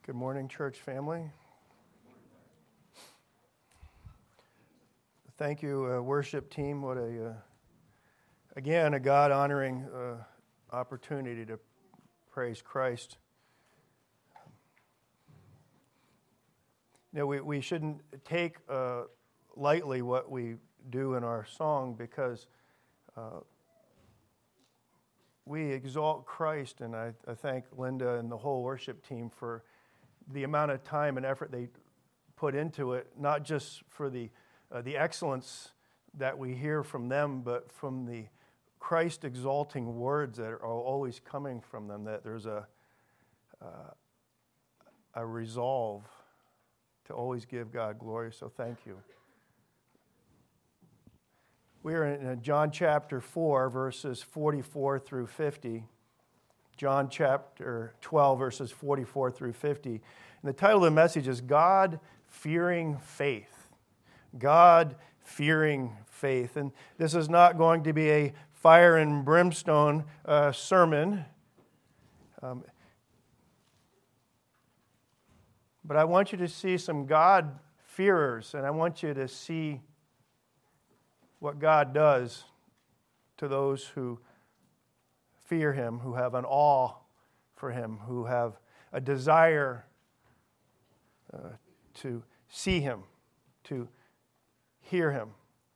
Good morning, church family. Thank you, worship team. What again, a God-honoring opportunity to praise Christ. You know, we shouldn't take lightly what we do in our song because we exalt Christ, and I thank Linda and the whole worship team for the amount of time and effort they put into it, not just for the excellence that we hear from them, but from the Christ-exalting words that are always coming from them, that there's a resolve to always give God glory, so thank you. We are in John chapter 4, verses 44 through 50. John chapter 12, verses 44 through 50. And the title of the message is God-Fearing Faith. God-Fearing Faith. And this is not going to be a fire and brimstone sermon. But I want you to see some God-fearers, and I want you to see what God does to those who fear Him, who have an awe for Him, who have a desire to see Him, to hear Him.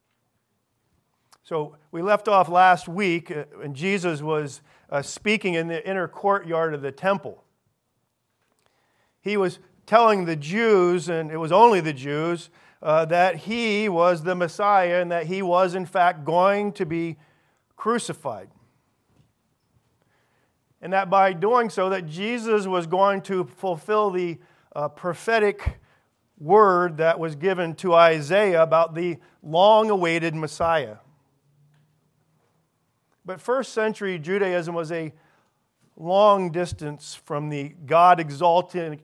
So we left off last week, and Jesus was speaking in the inner courtyard of the temple. He was telling the Jews, and it was only the Jews, that He was the Messiah and that He was in fact going to be crucified. And that by doing so, that Jesus was going to fulfill the prophetic word that was given to Isaiah about the long-awaited Messiah. But first century Judaism was a long distance from the God-exalting,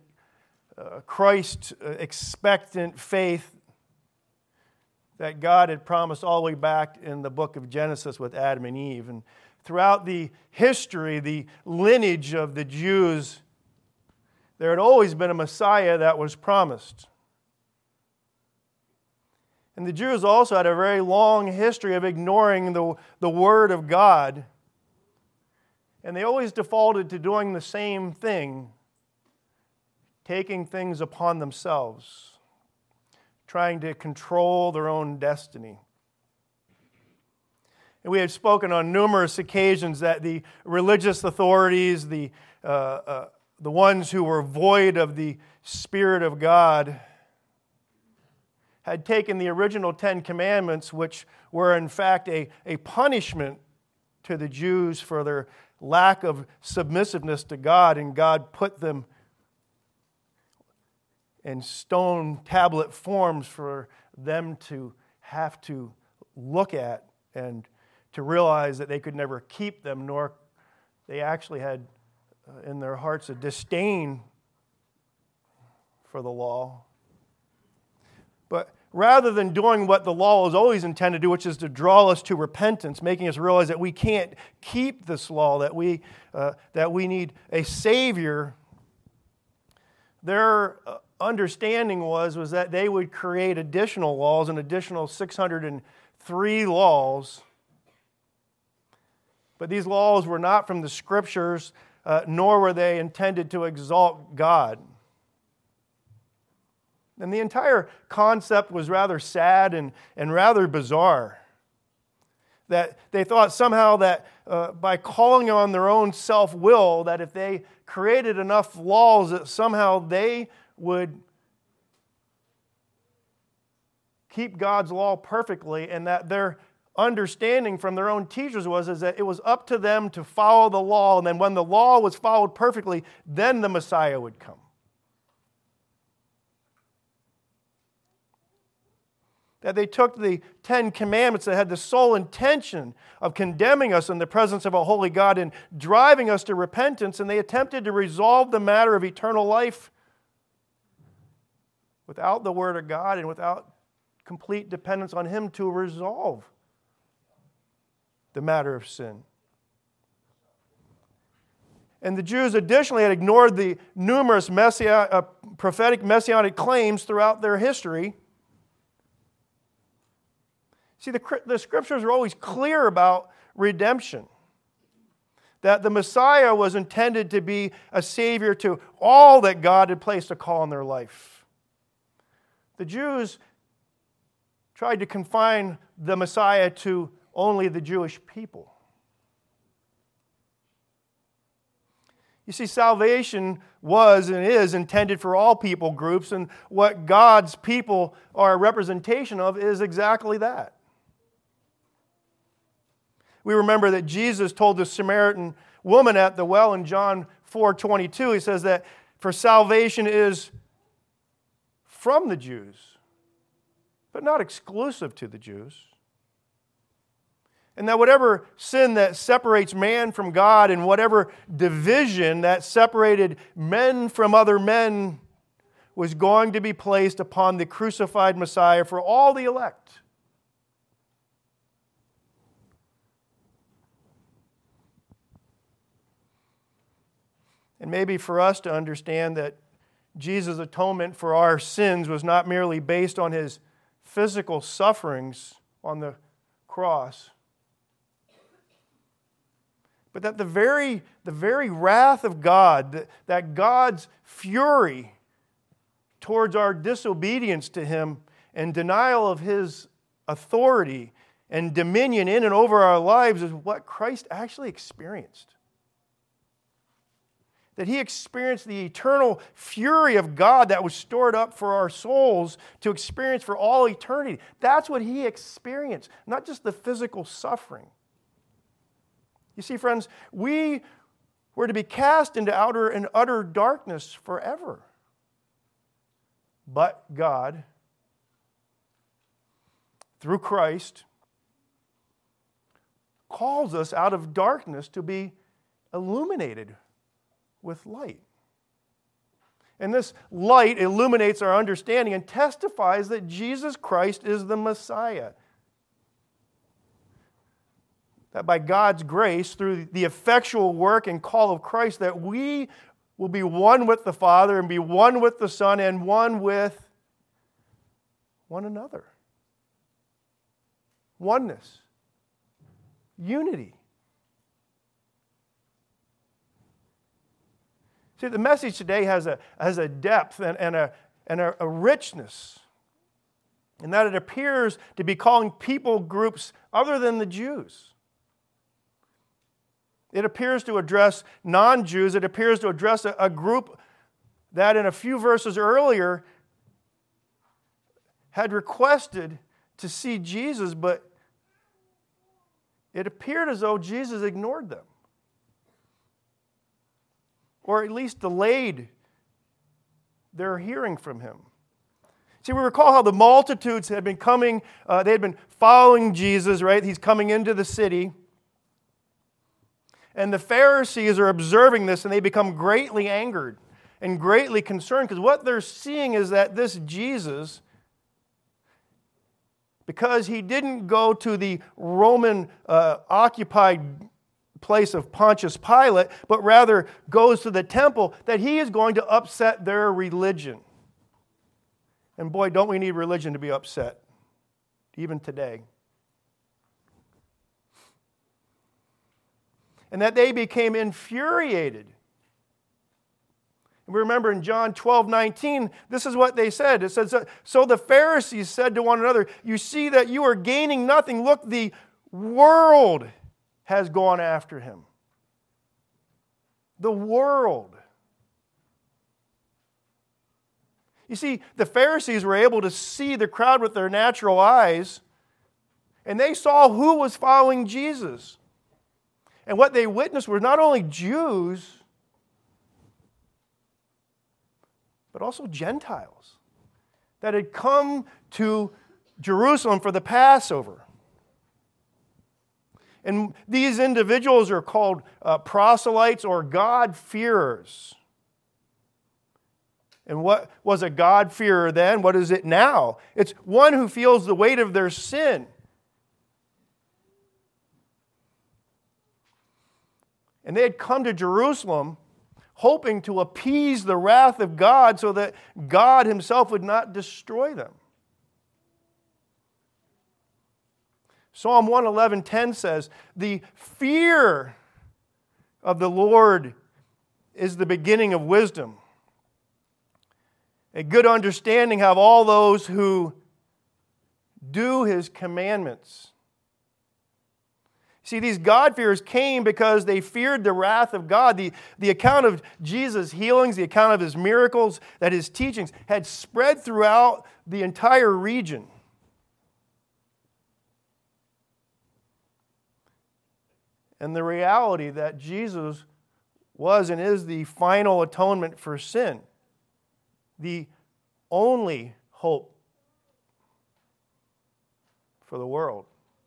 Christ-expectant faith that God had promised all the way back in the book of Genesis with Adam and Eve. And throughout the history, the lineage of the Jews, there had always been a Messiah that was promised. And the Jews also had a very long history of ignoring the Word of God. And they always defaulted to doing the same thing, taking things upon themselves, trying to control their own destiny. And we have spoken on numerous occasions that the religious authorities, the ones who were void of the Spirit of God, had taken the original 10 Commandments, which were in fact a punishment to the Jews for their lack of submissiveness to God, and God put them in stone tablet forms for them to have to look at and to realize that they could never keep them, nor they actually had in their hearts a disdain for the law. But rather than doing what the law is always intended to do, which is to draw us to repentance, making us realize that we can't keep this law, that we need a Savior, their understanding was that they would create additional laws, an additional 603 laws. But these laws were not from the Scriptures, nor were they intended to exalt God. And the entire concept was rather sad and rather bizarre. That they thought somehow that by calling on their own self-will, that if they created enough laws that somehow they would keep God's law perfectly, and that their understanding from their own teachers is that it was up to them to follow the law, and then when the law was followed perfectly, then the Messiah would come. That they took the 10 Commandments that had the sole intention of condemning us in the presence of a holy God and driving us to repentance, and they attempted to resolve the matter of eternal life without the Word of God and without complete dependence on Him to resolve the matter of sin. And the Jews additionally had ignored the numerous prophetic messianic claims throughout their history. See, the Scriptures are always clear about redemption. That the Messiah was intended to be a Savior to all that God had placed a call in their life. The Jews tried to confine the Messiah to only the Jewish people. You see, salvation was and is intended for all people groups, and what God's people are a representation of is exactly that. We remember that Jesus told the Samaritan woman at the well in John 4:22, He says that for salvation is from the Jews, but not exclusive to the Jews. And that whatever sin that separates man from God and whatever division that separated men from other men was going to be placed upon the crucified Messiah for all the elect. And maybe for us to understand that Jesus' atonement for our sins was not merely based on His physical sufferings on the cross, but that the very wrath of God, that God's fury towards our disobedience to Him and denial of His authority and dominion in and over our lives is what Christ actually experienced. That He experienced the eternal fury of God that was stored up for our souls to experience for all eternity. That's what He experienced, not just the physical suffering. You see, friends, we were to be cast into outer and utter darkness forever. But God, through Christ, calls us out of darkness to be illuminated with light. And this light illuminates our understanding and testifies that Jesus Christ is the Messiah. That by God's grace, through the effectual work and call of Christ, that we will be one with the Father and be one with the Son and one with one another. Oneness. Unity. See, the message today has a depth and a richness, in that it appears to be calling people groups other than the Jews. It appears to address non-Jews. It appears to address a group that in a few verses earlier had requested to see Jesus, but it appeared as though Jesus ignored them, or at least delayed their hearing from Him. See, we recall how the multitudes had been coming, they had been following Jesus, right? He's coming into the city. And the Pharisees are observing this, and they become greatly angered and greatly concerned, because what they're seeing is that this Jesus, because He didn't go to the Roman occupied place of Pontius Pilate, but rather goes to the temple, that He is going to upset their religion. And boy, don't we need religion to be upset, even today. And that they became infuriated. And we remember in John 12:19, this is what they said. It says, so the Pharisees said to one another, you see that you are gaining nothing. Look, the world has gone after Him. The world. You see, the Pharisees were able to see the crowd with their natural eyes, and they saw who was following Jesus. And what they witnessed were not only Jews, but also Gentiles that had come to Jerusalem for the Passover. And these individuals are called proselytes or God-fearers. And what was a God-fearer then? What is it now? It's one who feels the weight of their sin. And they had come to Jerusalem hoping to appease the wrath of God so that God himself would not destroy them. Psalm 111:10 says, "The fear of the Lord is the beginning of wisdom. A good understanding have all those who do his commandments." See, these God-fearers came because they feared the wrath of God. The account of Jesus' healings, the account of his miracles, that his teachings had spread throughout the entire region. And the reality that Jesus was and is the final atonement for sin, the only hope for the world.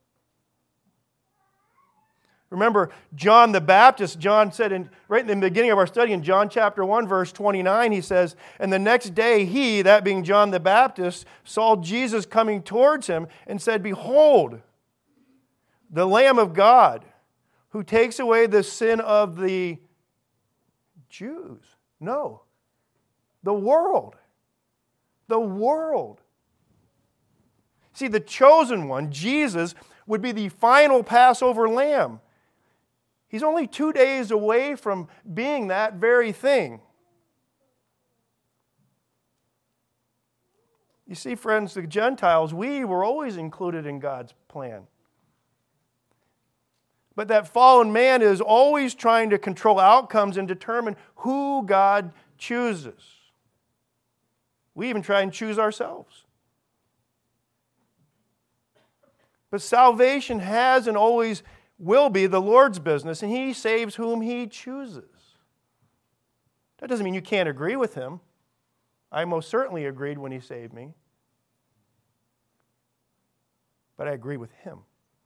Remember, John the Baptist, John said right in the beginning of our study in John chapter 1, verse 29, he says, "And the next day he," that being John the Baptist, "saw Jesus coming towards him and said, 'Behold, the Lamb of God, who takes away the sin of the Jews.'" No, the world. The world. See, the chosen one, Jesus, would be the final Passover lamb. He's only 2 days away from being that very thing. You see, friends, the Gentiles, we were always included in God's plan. But that fallen man is always trying to control outcomes and determine who God chooses. We even try and choose ourselves. But salvation has and always will be the Lord's business, and he saves whom he chooses. That doesn't mean you can't agree with him. I most certainly agreed when he saved me. But I agree with him.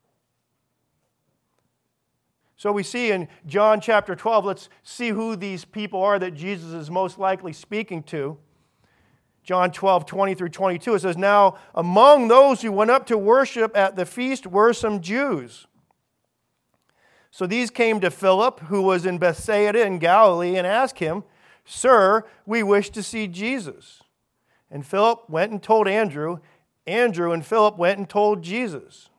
So we see in John chapter 12, let's see who these people are that Jesus is most likely speaking to. John 12, 20 through 22, it says, "Now among those who went up to worship at the feast were some Jews. So these came to Philip, who was in Bethsaida in Galilee, and asked him, 'Sir, we wish to see Jesus.' And Philip went and told Andrew. Andrew and Philip went and told Jesus."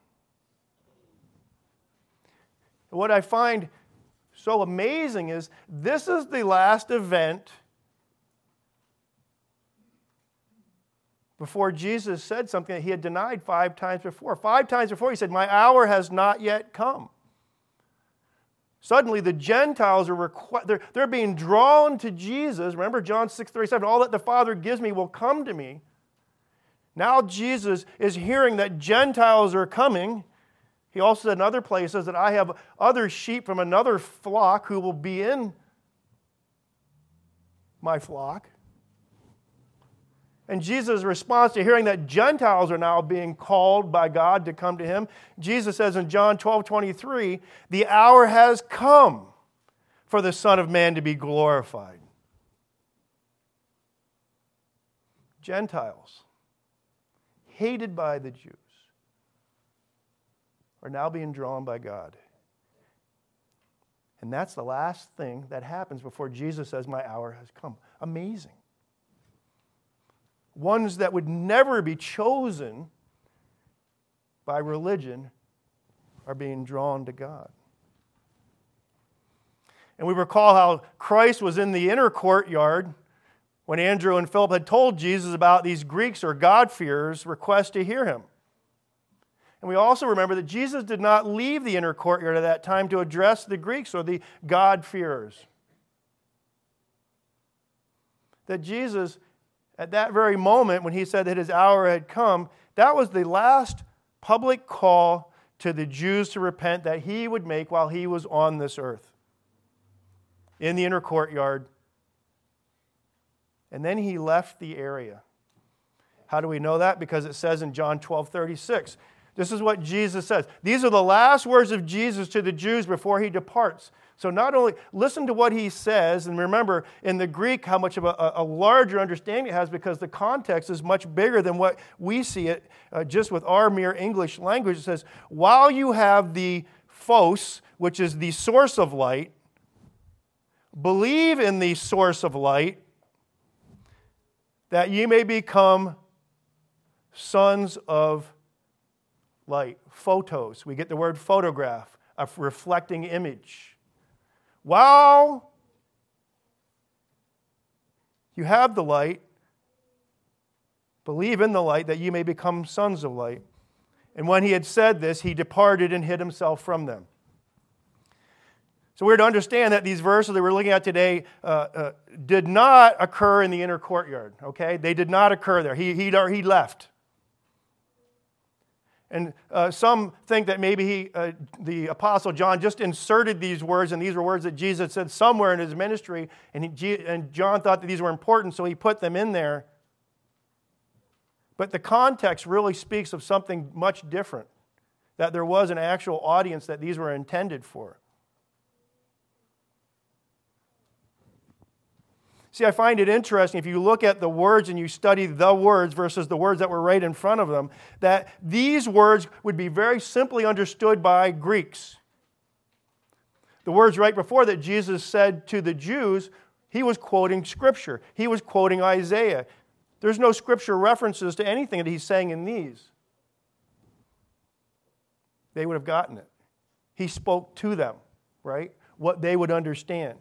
What I find so amazing is this is the last event before Jesus said something that he had denied 5 times before. 5 times before he said, "My hour has not yet come." Suddenly the Gentiles they're being drawn to Jesus. Remember John 6:37, "All that the Father gives me will come to me." Now Jesus is hearing that Gentiles are coming. He also said in other places that I have other sheep from another flock who will be in my flock. And Jesus' response to hearing that Gentiles are now being called by God to come to him, Jesus says in John 12:23, "The hour has come for the Son of Man to be glorified." Gentiles, hated by the Jews, are now being drawn by God. And that's the last thing that happens before Jesus says, "My hour has come." Amazing. Ones that would never be chosen by religion are being drawn to God. And we recall how Christ was in the inner courtyard when Andrew and Philip had told Jesus about these Greeks or God-fearers' request to hear him. And we also remember that Jesus did not leave the inner courtyard at that time to address the Greeks or the God-fearers. That Jesus, at that very moment when he said that his hour had come, that was the last public call to the Jews to repent that he would make while he was on this earth, in the inner courtyard. And then he left the area. How do we know that? Because it says in John 12:36, this is what Jesus says. These are the last words of Jesus to the Jews before he departs. So not only listen to what he says, and remember in the Greek how much of a larger understanding it has, because the context is much bigger than what we see it just with our mere English language. It says, while you have the phos, which is the source of light, believe in the source of light, that ye may become sons of light. Photos. We get the word photograph, a reflecting image. While you have the light, believe in the light that you may become sons of light. And when he had said this, he departed and hid himself from them. So we're to understand that these verses that we're looking at today did not occur in the inner courtyard. Okay, they did not occur there. He left. And some think that maybe the Apostle John just inserted these words, and these were words that Jesus said somewhere in his ministry, and John thought that these were important, so he put them in there. But the context really speaks of something much different, that there was an actual audience that these were intended for. See, I find it interesting, if you look at the words and you study the words versus the words that were right in front of them, that these words would be very simply understood by Greeks. The words right before that Jesus said to the Jews, he was quoting Scripture. He was quoting Isaiah. There's no Scripture references to anything that he's saying in these. They would have gotten it. He spoke to them, right? What they would understand.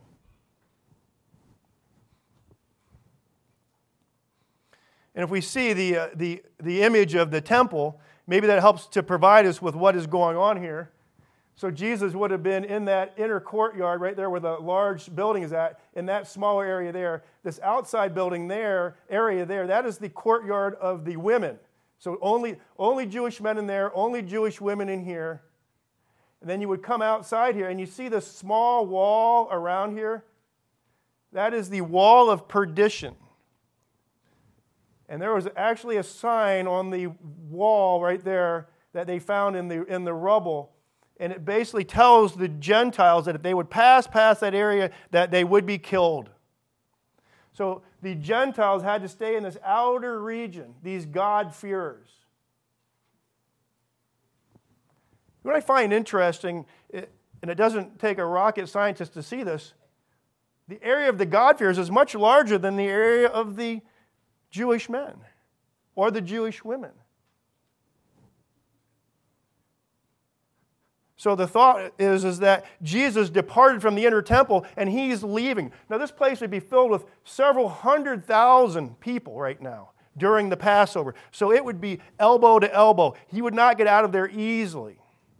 And if we see the image of the temple, maybe that helps to provide us with what is going on here. So Jesus would have been in that inner courtyard right there where the large building is at, in that smaller area there. This outside building there, area there, that is the courtyard of the women. So only Jewish men in there, only Jewish women in here. And then you would come outside here and you see this small wall around here. That is the wall of perdition. And there was actually a sign on the wall right there that they found in the rubble. And it basically tells the Gentiles that if they would pass past that area, that they would be killed. So the Gentiles had to stay in this outer region, these God-fearers. What I find interesting, and it doesn't take a rocket scientist to see this, the area of the God-fearers is much larger than the area of the Jewish men or the Jewish women. So the thought is that Jesus departed from the inner temple and he's leaving. Now this place would be filled with several 100,000 people right now during the Passover. So it would be elbow to elbow. He would not get out of there easily.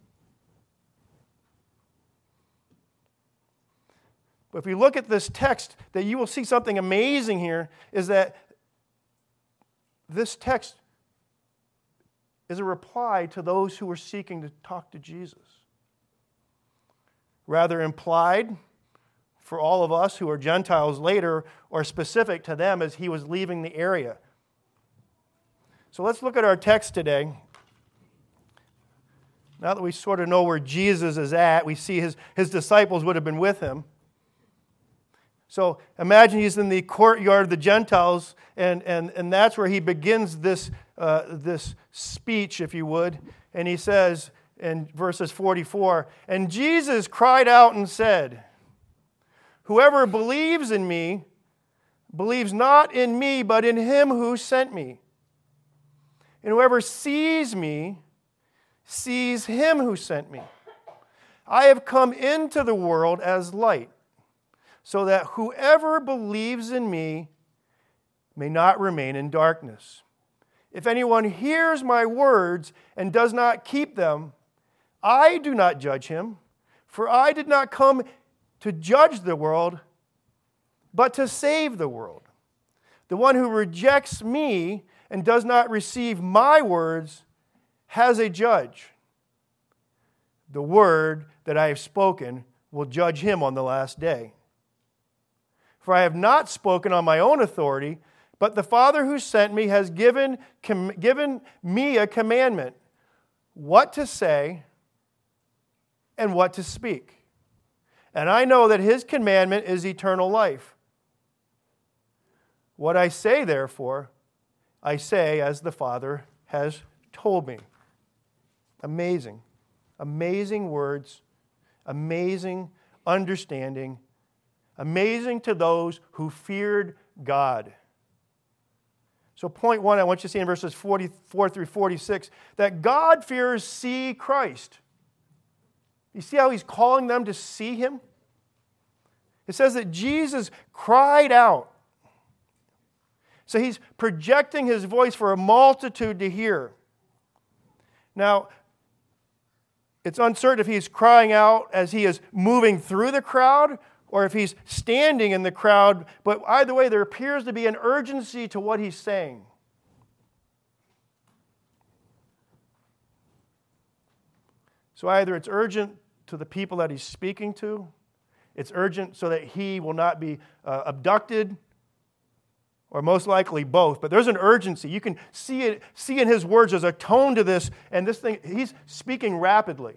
But if you look at this text, that you will see something amazing here, is that this text is a reply to those who were seeking to talk to Jesus. Rather implied for all of us who are Gentiles later, or specific to them as he was leaving the area. So let's look at our text today. Now that we sort of know where Jesus is at, we see his disciples would have been with him. So imagine he's in the courtyard of the Gentiles, and that's where he begins this speech, if you would. And he says in verses 44, "And Jesus cried out and said, 'Whoever believes in me, believes not in me, but in him who sent me. And whoever sees me, sees him who sent me. I have come into the world as light, so that whoever believes in me may not remain in darkness. If anyone hears my words and does not keep them, I do not judge him, for I did not come to judge the world, but to save the world. The one who rejects me and does not receive my words has a judge. The word that I have spoken will judge him on the last day. For I have not spoken on my own authority, but the Father who sent me has given me a commandment, what to say and what to speak. And I know that his commandment is eternal life. What I say, therefore, I say as the Father has told me." Amazing. Amazing words, amazing understanding, amazing to those who feared God. So point one, I want you to see in verses 44 through 46, that God-fearers see Christ. You see how he's calling them to see him? It says that Jesus cried out. So he's projecting his voice for a multitude to hear. Now, it's uncertain if he's crying out as he is moving through the crowd or if he's standing in the crowd, but either way, there appears to be an urgency to what he's saying. So either it's urgent to the people that he's speaking to, it's urgent so that he will not be abducted, or most likely both. But there's an urgency. You can see in his words there's a tone to this, and this thing, he's speaking rapidly.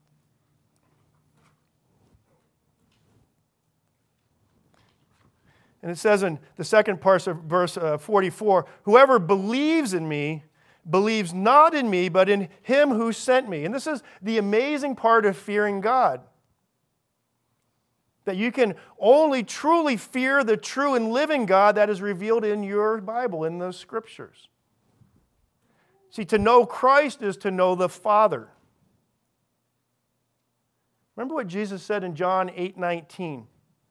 And it says in the second part of verse 44, whoever believes in me believes not in me, but in him who sent me. And this is the amazing part of fearing God. That you can only truly fear the true and living God that is revealed in your Bible, in the Scriptures. See, to know Christ is to know the Father. Remember what Jesus said in John 8:19.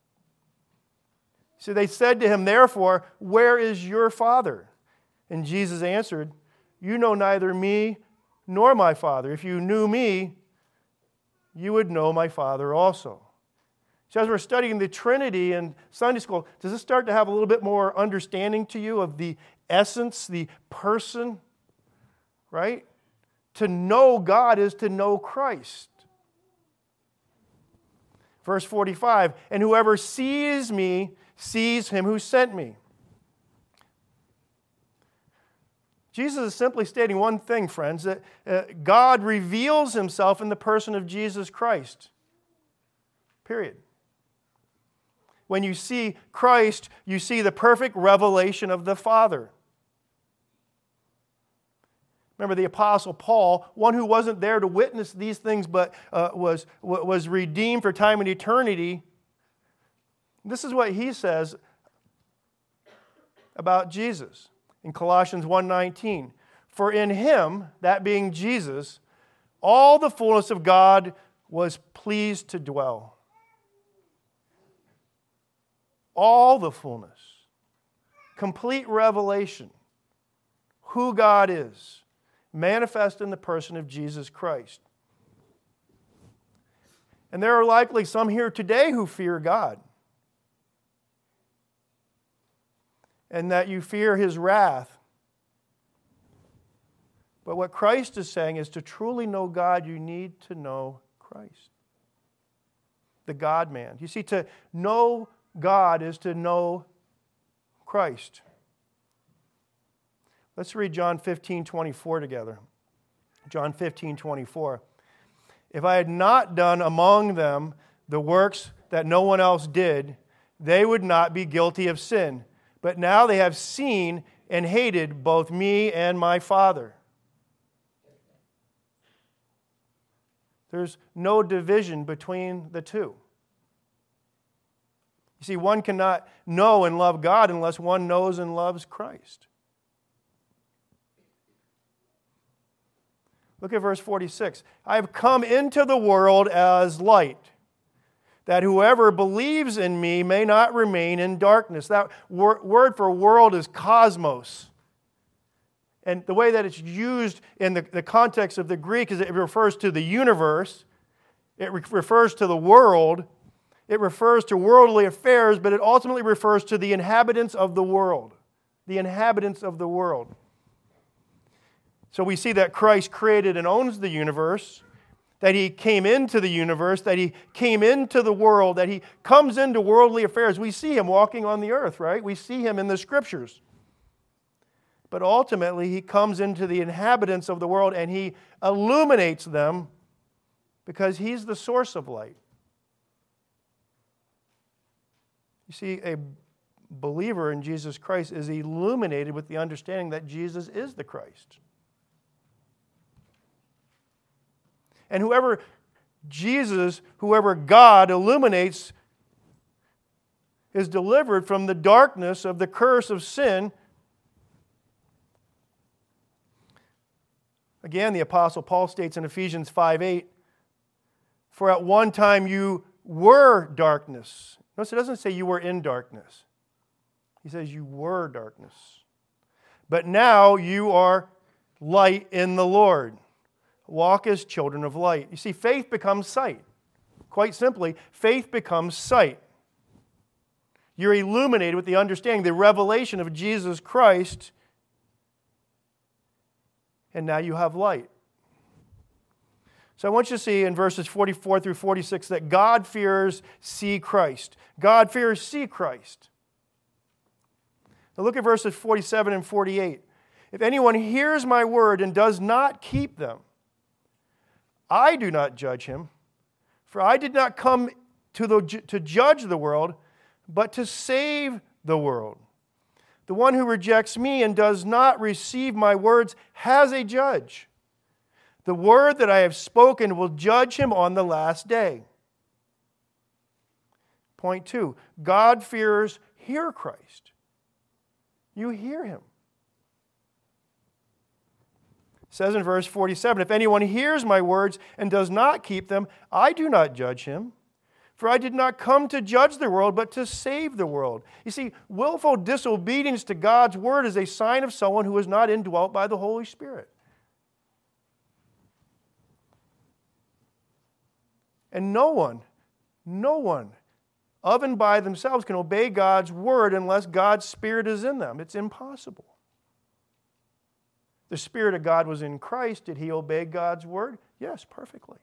So they said to him, therefore, where is your Father? And Jesus answered, you know neither me nor my Father. If you knew me, you would know my Father also. So as we're studying the Trinity in Sunday school, does this start to have a little bit more understanding to you of the essence, the person, right? To know God is to know Christ. Verse 45, and whoever sees me sees him who sent me. Jesus is simply stating one thing, friends, that God reveals himself in the person of Jesus Christ. Period. When you see Christ, you see the perfect revelation of the Father. Remember the Apostle Paul, one who wasn't there to witness these things but was redeemed for time and eternity. This is what he says about Jesus in Colossians 1:19. For in him, that being Jesus, all the fullness of God was pleased to dwell. All the fullness. Complete revelation. Who God is. Manifest in the person of Jesus Christ. And there are likely some here today who fear God. And that you fear his wrath. But what Christ is saying is to truly know God, you need to know Christ. The God-man. You see, to know God is to know Christ. Let's read John 15:24 together. John 15:24. If I had not done among them the works that no one else did, they would not be guilty of sin. But now they have seen and hated both me and my Father. There's no division between the two. You see, one cannot know and love God unless one knows and loves Christ. Look at verse 46. I have come into the world as light, that whoever believes in me may not remain in darkness. That word for world is cosmos. And the way that it's used in the context of the Greek is it refers to the universe. It refers to the world. It refers to worldly affairs, but it ultimately refers to the inhabitants of the world. The inhabitants of the world. So we see that Christ created and owns the universe, that he came into the universe, that he came into the world, that he comes into worldly affairs. We see him walking on the earth, right? We see him in the Scriptures. But ultimately, he comes into the inhabitants of the world and he illuminates them because he's the source of light. You see, a believer in Jesus Christ is illuminated with the understanding that Jesus is the Christ. And whoever God illuminates is delivered from the darkness of the curse of sin. Again, the Apostle Paul states in Ephesians 5:8, "For at one time you were darkness." Notice it doesn't say you were in darkness. He says you were darkness. "But now you are light in the Lord. Walk as children of light." You see, faith becomes sight. Quite simply, faith becomes sight. You're illuminated with the understanding, the revelation of Jesus Christ, and now you have light. So I want you to see in verses 44 through 46 that God-fearers see Christ. God-fearers see Christ. Now look at verses 47 and 48. "If anyone hears my word and does not keep them, I do not judge him, for I did not come to judge the world, but to save the world. The one who rejects me and does not receive my words has a judge. The word that I have spoken will judge him on the last day." Point 2, God-fearers hear Christ. You hear him. It says in verse 47, "If anyone hears my words and does not keep them, I do not judge him. For I did not come to judge the world, but to save the world." You see, willful disobedience to God's word is a sign of someone who is not indwelt by the Holy Spirit. And no one, of and by themselves, can obey God's word unless God's Spirit is in them. It's impossible. The Spirit of God was in Christ. Did he obey God's word? Yes, perfectly.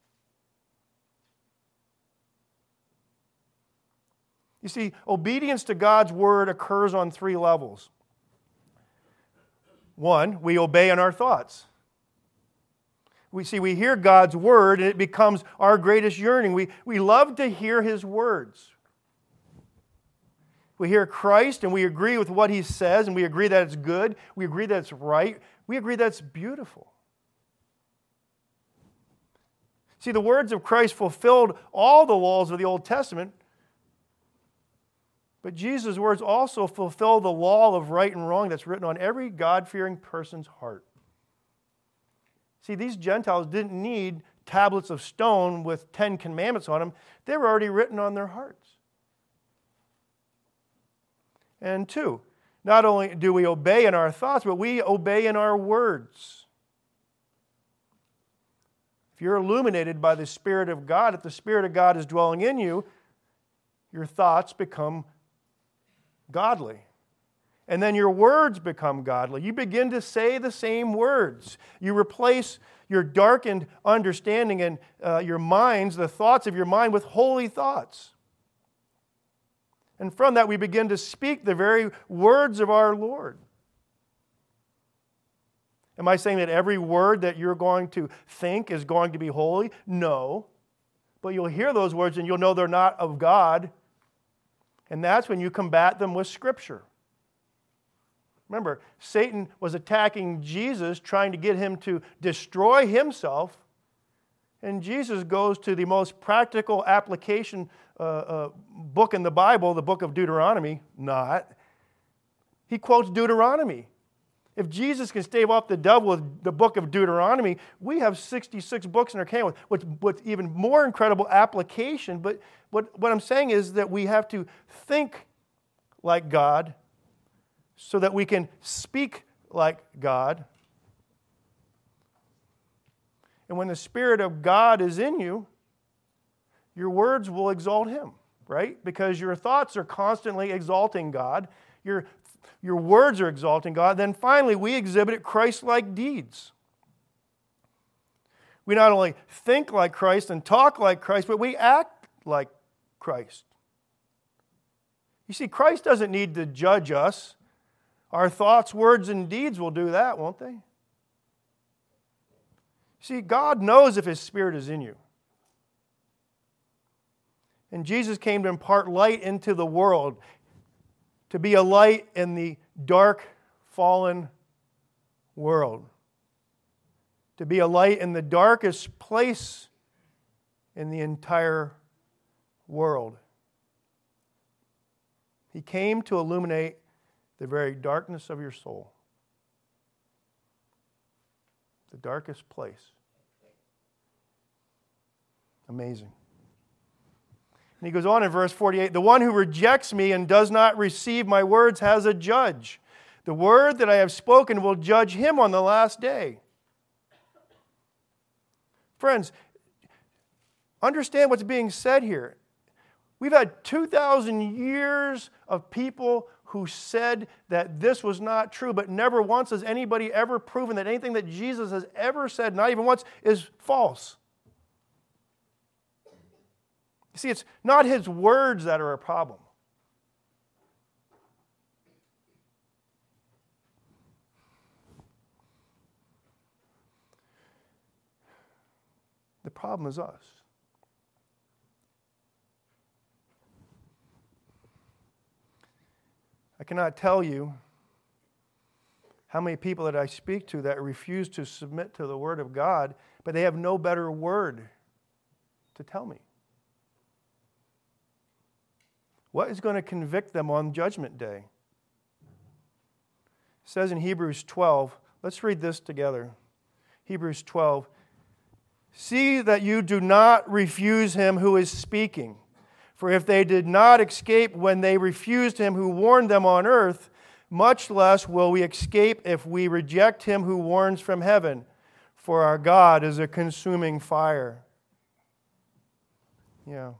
You see, obedience to God's word occurs on 3 levels. 1, we obey in our thoughts. We hear God's word and it becomes our greatest yearning. We love to hear his words. We hear Christ and we agree with what he says and we agree that it's good. We agree that it's right. We agree that it's beautiful. See, the words of Christ fulfilled all the laws of the Old Testament, but Jesus' words also fulfill the law of right and wrong that's written on every God-fearing person's heart. See, these Gentiles didn't need tablets of stone with 10 commandments on them. They were already written on their hearts. And 2, not only do we obey in our thoughts, but we obey in our words. If you're illuminated by the Spirit of God, if the Spirit of God is dwelling in you, your thoughts become godly. And then your words become godly. You begin to say the same words. You replace your darkened understanding and your minds, the thoughts of your mind, with holy thoughts. And from that we begin to speak the very words of our Lord. Am I saying that every word that you're going to think is going to be holy? No. But you'll hear those words and you'll know they're not of God. And that's when you combat them with Scripture. Remember, Satan was attacking Jesus, trying to get him to destroy himself. And Jesus goes to the most practical application book in the Bible, the book of Deuteronomy. Not. He quotes Deuteronomy. If Jesus can stave off the devil with the book of Deuteronomy, we have 66 books in our canon with even more incredible application. But what I'm saying is that we have to think like God so that we can speak like God. And when the Spirit of God is in you, your words will exalt Him, right? Because your thoughts are constantly exalting God. Your words are exalting God. Then finally, we exhibit Christ-like deeds. We not only think like Christ and talk like Christ, but we act like Christ. You see, Christ doesn't need to judge us. Our thoughts, words, and deeds will do that, won't they? See, God knows if His Spirit is in you. And Jesus came to impart light into the world, to be a light in the dark, fallen world. To be a light in the darkest place in the entire world. He came to illuminate the very darkness of your soul. The darkest place. Amazing. And he goes on in verse 48, the one who rejects me and does not receive my words has a judge. The word that I have spoken will judge him on the last day. Friends, understand what's being said here. We've had 2,000 years of people who said that this was not true, but never once has anybody ever proven that anything that Jesus has ever said, not even once, is false. You see, it's not his words that are a problem. The problem is us. I cannot tell you how many people that I speak to that refuse to submit to the Word of God, but they have no better word to tell me. What is going to convict them on Judgment Day? It says in Hebrews 12, let's read this together. Hebrews 12, see that you do not refuse him who is speaking. For if they did not escape when they refused him who warned them on earth, much less will we escape if we reject him who warns from heaven. For our God is a consuming fire. Yeah.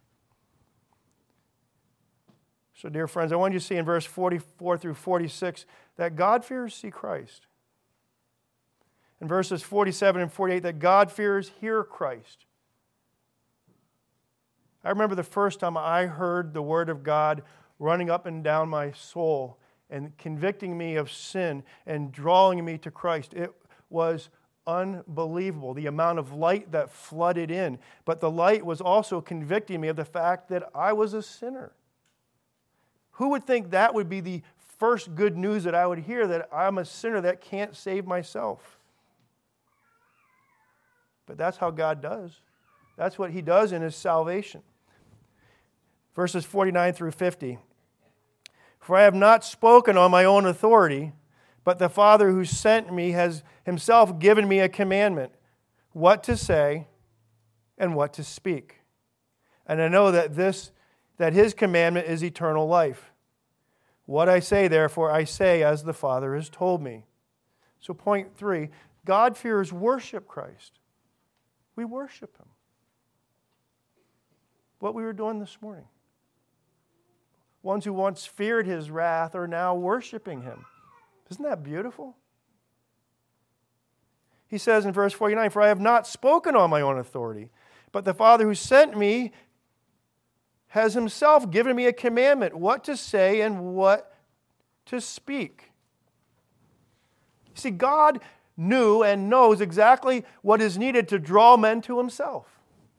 So, dear friends, I want you to see in verse 44 through 46 that God-fearers see Christ. In verses 47 and 48, that God-fearers hear Christ. I remember the first time I heard the Word of God running up and down my soul and convicting me of sin and drawing me to Christ. It was unbelievable, the amount of light that flooded in. But the light was also convicting me of the fact that I was a sinner. Who would think that would be the first good news that I would hear, that I'm a sinner that can't save myself? But that's how God does. That's what he does in his salvation. Verses 49 through 50. For I have not spoken on my own authority, but the Father who sent me has himself given me a commandment, what to say and what to speak. And I know that his commandment is eternal life. What I say, therefore, I say as the Father has told me. So point 3, God-fearers worship Christ. We worship him. What we were doing this morning. Ones who once feared his wrath are now worshiping him. Isn't that beautiful? He says in verse 49, for I have not spoken on my own authority, but the Father who sent me has himself given me a commandment, what to say and what to speak. You see, God knew and knows exactly what is needed to draw men to himself.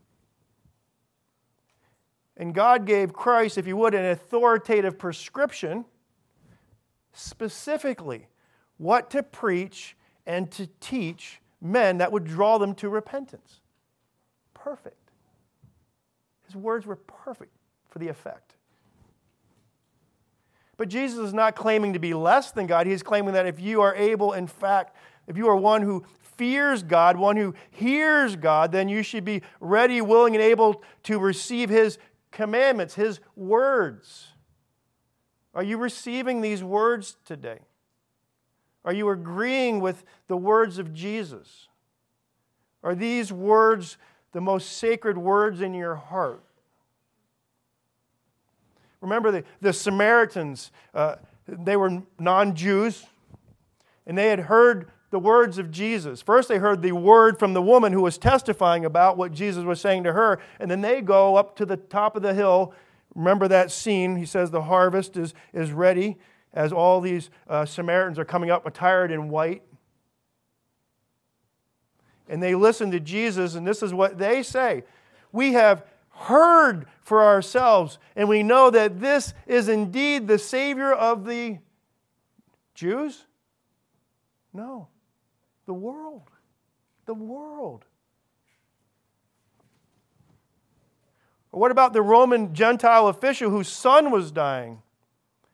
And God gave Christ, if you would, an authoritative prescription, specifically what to preach and to teach men that would draw them to repentance. Perfect. His words were perfect for the effect. But Jesus is not claiming to be less than God. He is claiming that if you are able, in fact, if you are one who fears God, one who hears God, then you should be ready, willing, and able to receive his commandments, his words. Are you receiving these words today? Are you agreeing with the words of Jesus? Are these words the most sacred words in your heart? Remember the Samaritans, they were non-Jews, and they had heard the words of Jesus. First they heard the word from the woman who was testifying about what Jesus was saying to her, and then they go up to the top of the hill. Remember that scene. He says the harvest is ready as all these Samaritans are coming up attired in white. And they listen to Jesus, and this is what they say. We have heard for ourselves, and we know that this is indeed the Savior of the Jews? No. The world. The world. Or what about the Roman Gentile official whose son was dying?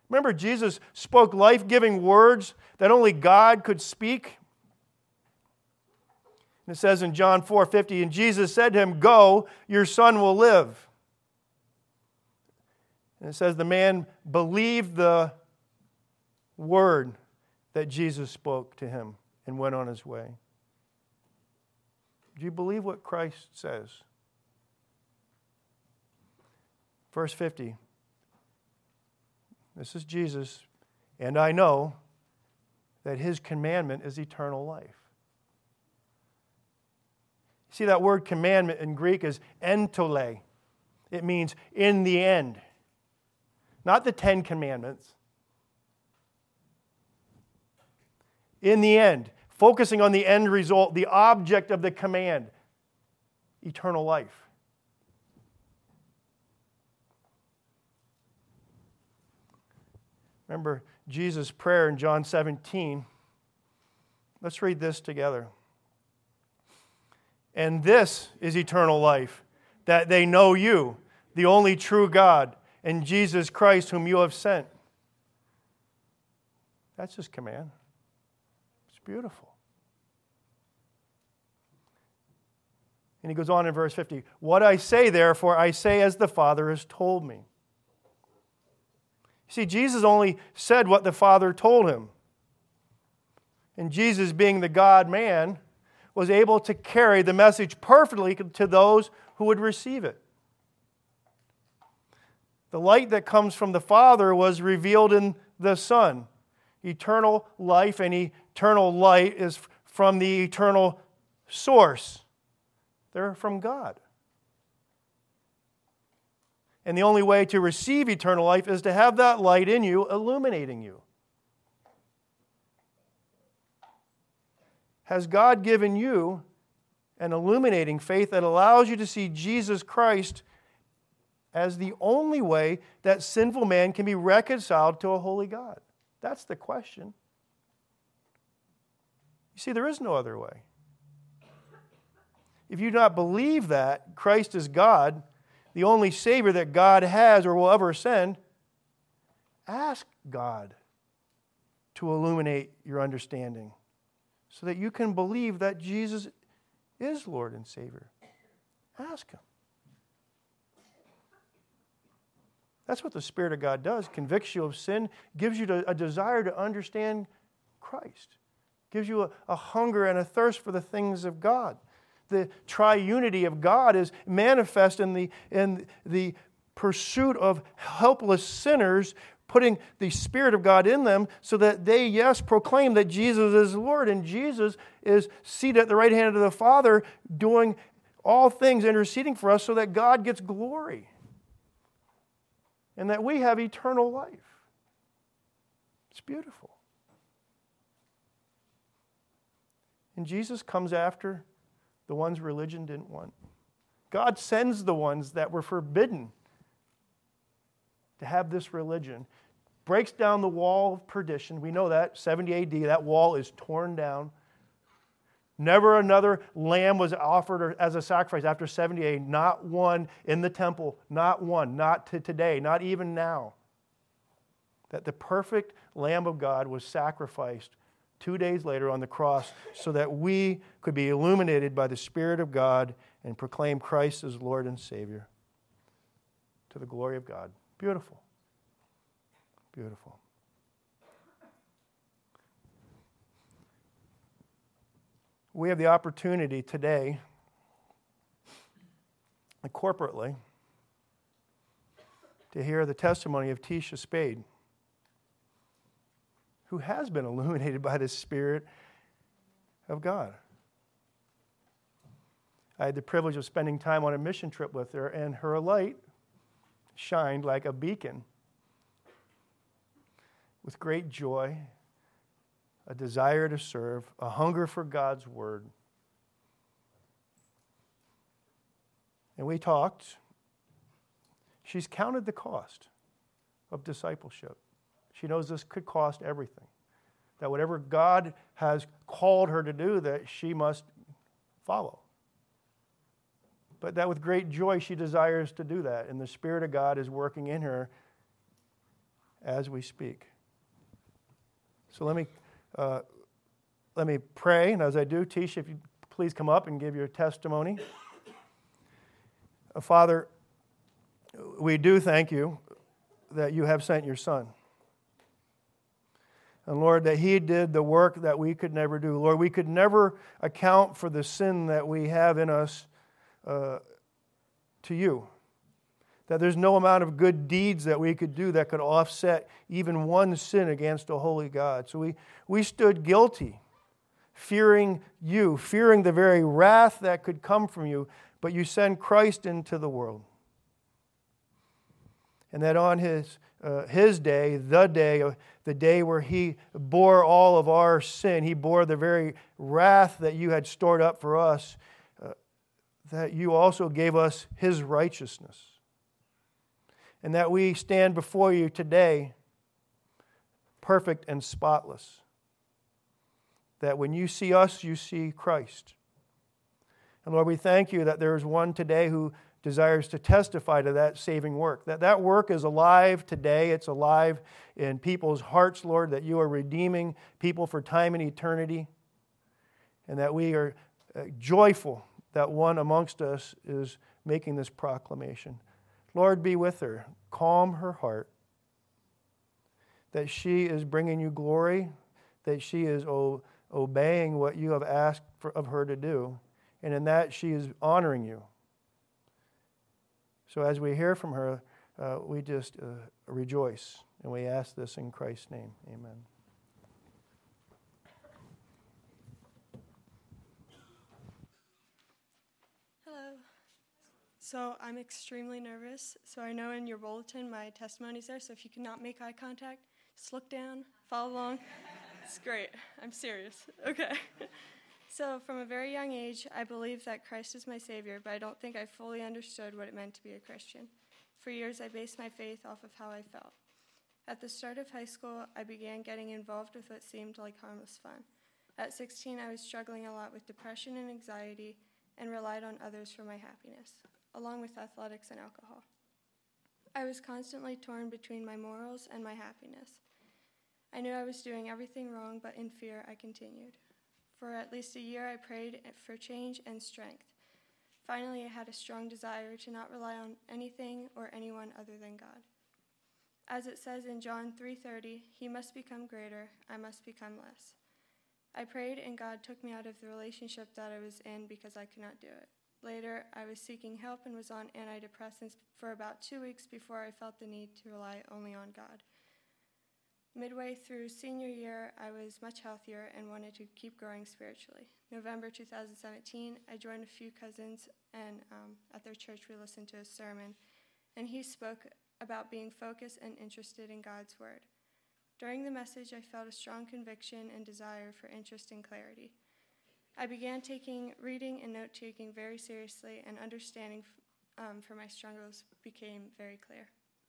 Remember, Jesus spoke life-giving words that only God could speak. And it says in John 4:50, and Jesus said to him, "Go, your son will live." And it says the man believed the word that Jesus spoke to him and went on his way. Do you believe what Christ says? Verse 50. This is Jesus, and I know that his commandment is eternal life. See, that word commandment in Greek is entole. It means in the end. Not the 10 Commandments. In the end. Focusing on the end result, the object of the command. Eternal life. Remember Jesus' prayer in John 17. Let's read this together. And this is eternal life, that they know you, the only true God, and Jesus Christ whom you have sent. That's his command. It's beautiful. And he goes on in verse 50. What I say, therefore, I say as the Father has told me. See, Jesus only said what the Father told him. And Jesus, being the God-man, was able to carry the message perfectly to those who would receive it. The light that comes from the Father was revealed in the Son. Eternal life and eternal light is from the eternal source. They're from God. And the only way to receive eternal life is to have that light in you, illuminating you. Has God given you an illuminating faith that allows you to see Jesus Christ as the only way that sinful man can be reconciled to a holy God? That's the question. You see, there is no other way. If you do not believe that Christ is God, the only Savior that God has or will ever send, ask God to illuminate your understanding so that you can believe that Jesus is Lord and Savior. Ask Him. That's what the Spirit of God does. Convicts you of sin, gives you a desire to understand Christ, gives you a hunger and a thirst for the things of God. The triunity of God is manifest in the pursuit of helpless sinners, putting the Spirit of God in them so that they, yes, proclaim that Jesus is Lord, and Jesus is seated at the right hand of the Father, doing all things, interceding for us so that God gets glory and that we have eternal life. It's beautiful. And Jesus comes after the ones religion didn't want. God sends the ones that were forbidden to have this religion. Breaks down the wall of perdition. We know that, 70 AD, that wall is torn down. Never another lamb was offered as a sacrifice after 70 AD. Not one in the temple. Not one. Not to today. Not even now. That the perfect Lamb of God was sacrificed 2 days later on the cross so that we could be illuminated by the Spirit of God and proclaim Christ as Lord and Savior to the glory of God. Beautiful. Beautiful. We have the opportunity today, corporately, to hear the testimony of Tisha Spade, who has been illuminated by the Spirit of God. I had the privilege of spending time on a mission trip with her, and her light shined like a beacon with great joy, a desire to serve, a hunger for God's Word. And we talked. She's counted the cost of discipleship. She knows this could cost everything. That whatever God has called her to do, that she must follow. But that with great joy she desires to do that. And the Spirit of God is working in her as we speak. So let me pray, and as I do, Tisha, if you please come up and give your testimony. Father, we do thank you that you have sent your Son. And Lord, that He did the work that we could never do. Lord, we could never account for the sin that we have in us to you. That there's no amount of good deeds that we could do that could offset even one sin against a holy God. So we stood guilty, fearing you, fearing the very wrath that could come from you, but you send Christ into the world. And that on his day, the day where He bore all of our sin, He bore the very wrath that you had stored up for us, that you also gave us His righteousness. And that we stand before you today perfect and spotless. That when you see us, you see Christ. And Lord, we thank you that there is one today who desires to testify to that saving work. That work is alive today. It's alive in people's hearts, Lord, that you are redeeming people for time and eternity. And that we are joyful that one amongst us is making this proclamation. Lord, be with her. Calm her heart. That she is bringing you glory. That she is obeying what you have asked of her to do. And in that, she is honoring you. So as we hear from her, we just rejoice. And we ask this in Christ's name. Amen. Hello. So I'm extremely nervous. So I know in your bulletin my testimony's there. So if you cannot make eye contact, just look down, follow along. It's great. I'm serious. Okay. So from a very young age, I believed that Christ is my Savior, but I don't think I fully understood what it meant to be a Christian. For years, I based my faith off of how I felt. At the start of high school, I began getting involved with what seemed like harmless fun. At 16, I was struggling a lot with depression and anxiety and relied on others for my happiness, along with athletics and alcohol. I was constantly torn between my morals and my happiness. I knew I was doing everything wrong, but in fear, I continued. For at least a year, I prayed for change and strength. Finally, I had a strong desire to not rely on anything or anyone other than God. As it says in John 3:30, He must become greater, I must become less. I prayed and God took me out of the relationship that I was in because I could not do it. Later, I was seeking help and was on antidepressants for about 2 weeks before I felt the need to rely only on God. Midway through senior year, I was much healthier and wanted to keep growing spiritually. November 2017, I joined a few cousins, and at their church we listened to a sermon, and he spoke about being focused and interested in God's Word. During the message, I felt a strong conviction and desire for interest and clarity. I began taking reading and note-taking very seriously, and understanding for my struggles became very clear.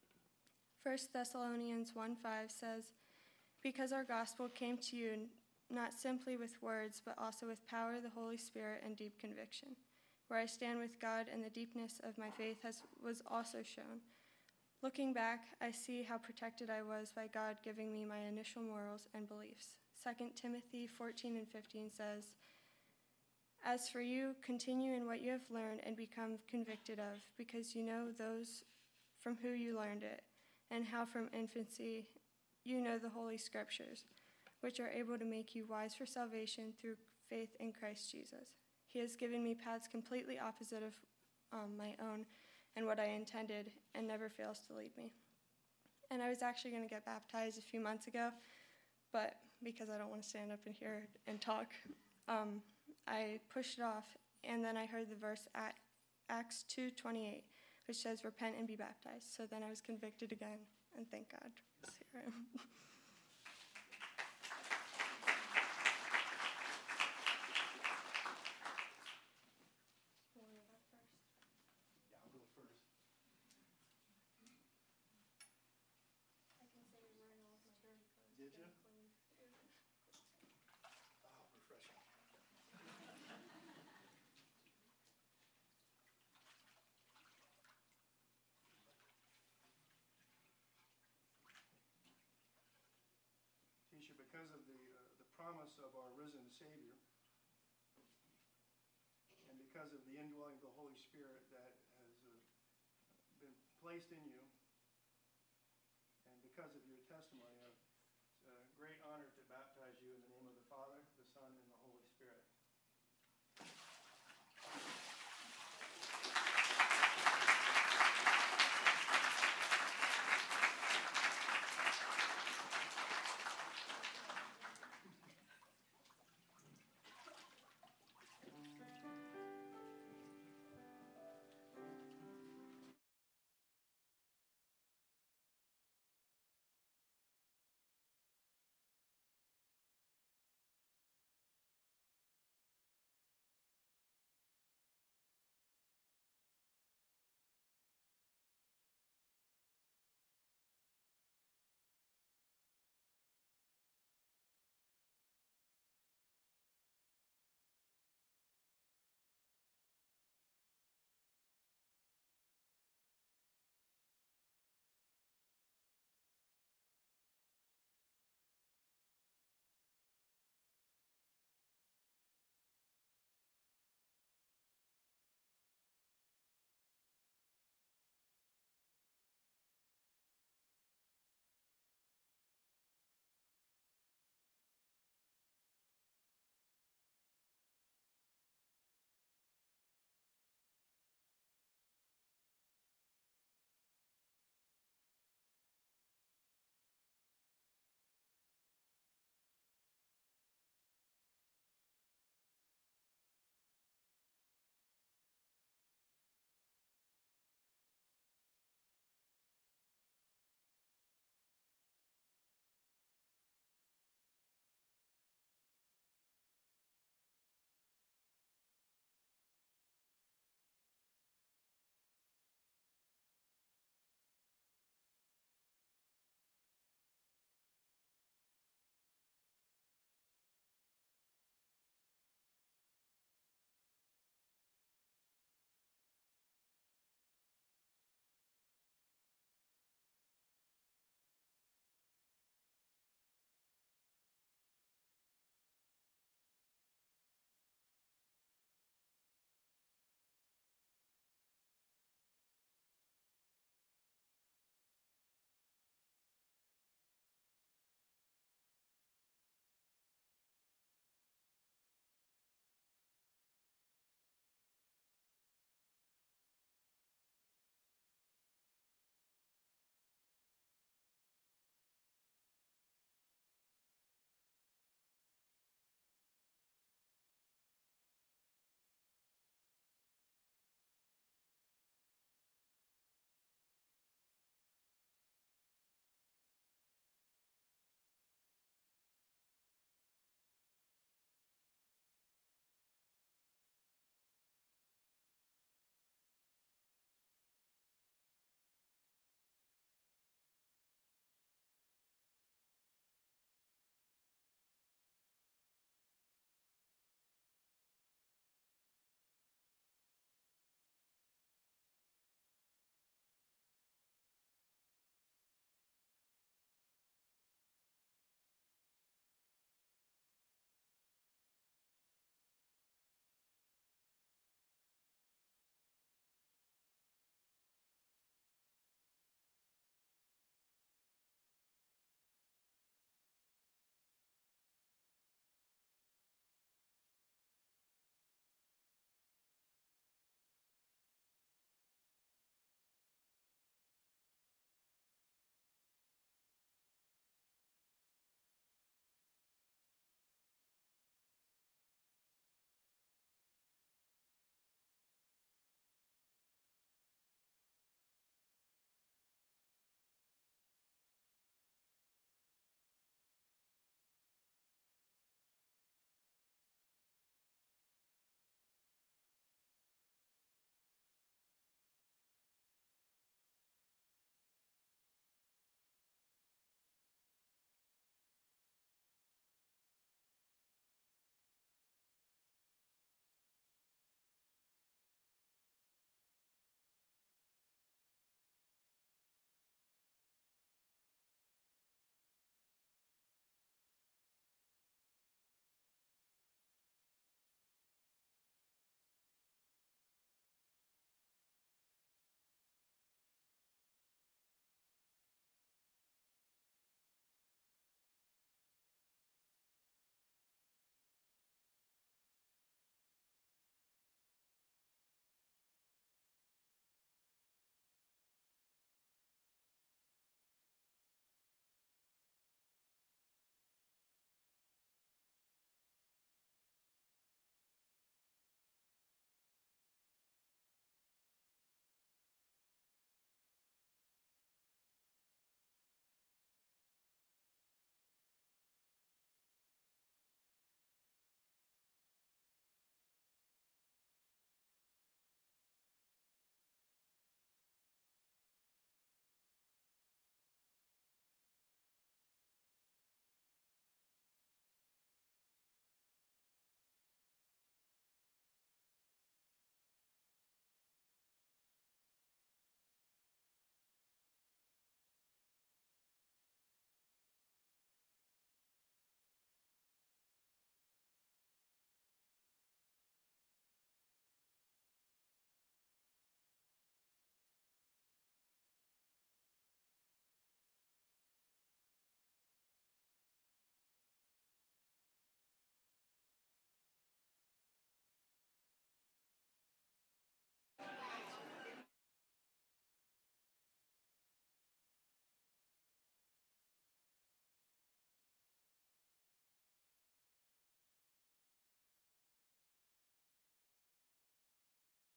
1 Thessalonians 1:5 says, "Because our gospel came to you not simply with words, but also with power, the Holy Spirit, and deep conviction. Where I stand with God and the deepness of my faith was also shown. Looking back, I see how protected I was by God giving me my initial morals and beliefs." 2 Timothy 14:15 says, "As for you, continue in what you have learned and become convicted of, because you know those from whom you learned it, and how from infancy you know the Holy Scriptures, which are able to make you wise for salvation through faith in Christ Jesus. He has given me paths completely opposite of my own and what I intended, and never fails to lead me." And I was actually going to get baptized a few months ago, but because I don't want to stand up in here and talk, I pushed it off, and then I heard the verse at Acts 2:28, which says, "Repent and be baptized." So then I was convicted again, and thank God. Here I am. Did you? Oh, refreshing. teach you because of the promise of our risen Savior, and because of the indwelling of the Holy Spirit that has been placed in you, and because of your testimony, it's a great honor